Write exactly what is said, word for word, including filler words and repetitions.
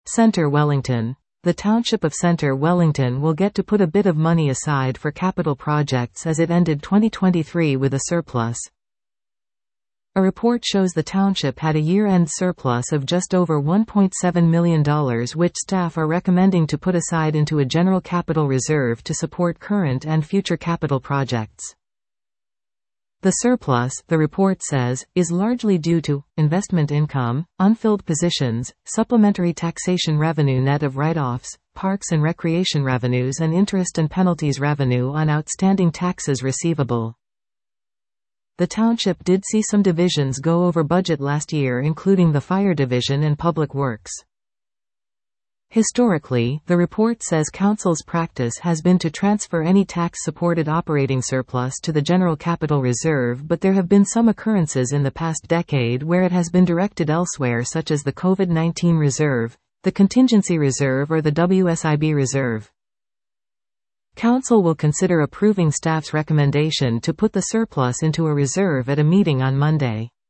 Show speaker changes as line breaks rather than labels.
Centre Wellington. The Township of Centre Wellington will get to put a bit of money aside for capital projects as it ended twenty twenty-three with a surplus. A report shows the township had a year-end surplus of just over one point seven million dollars, which staff are recommending to put aside into a general capital reserve to support current and future capital projects. The surplus, the report says, is largely due to investment income, unfilled positions, supplementary taxation revenue net of write-offs, parks and recreation revenues, and interest and penalties revenue on outstanding taxes receivable. The township did see some divisions go over budget last year, including the Fire Division and Public Works. Historically, the report says council's practice has been to transfer any tax-supported operating surplus to the General Capital Reserve, but there have been some occurrences in the past decade where it has been directed elsewhere, such as the COVID nineteen Reserve, the Contingency Reserve, or the W S I B Reserve. Council will consider approving staff's recommendation to put the surplus into a reserve at a meeting on Monday.